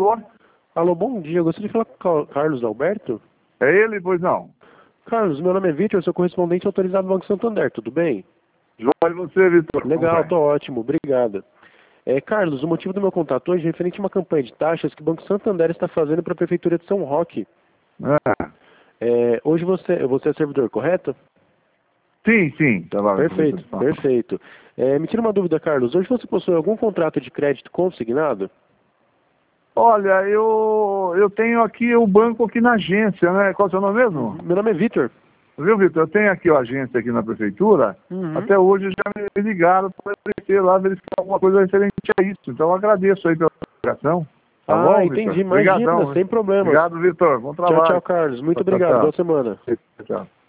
Alô, bom dia. Eu gostaria de falar com o Carlos Alberto. É ele, pois não? Carlos, meu nome é Vitor, sou correspondente autorizado do Banco Santander, tudo bem? Joia, e você, Vitor? Legal, tô ótimo, obrigado. Carlos, o motivo do meu contato hoje é referente a uma campanha de taxas que o Banco Santander está fazendo para a Prefeitura de São Roque. Hoje você é servidor, correto? Sim. Perfeito, perfeito. Me tira uma dúvida, Carlos. Hoje você possui algum contrato de crédito consignado? Olha, eu tenho aqui o banco aqui na agência, né? Qual é o seu nome mesmo? Meu nome é Vitor. Viu, Vitor? Eu tenho aqui a agência aqui na prefeitura. Até hoje já me ligaram para aparecer lá, verificar alguma coisa referente a isso. Então eu agradeço aí pela ligação. Tá bom, Entendi. Vitor? Imagina, Obrigadão, sem problemas. Obrigado, Vitor. Bom trabalho. Tchau, Carlos. Muito obrigado. Boa semana. Tchau.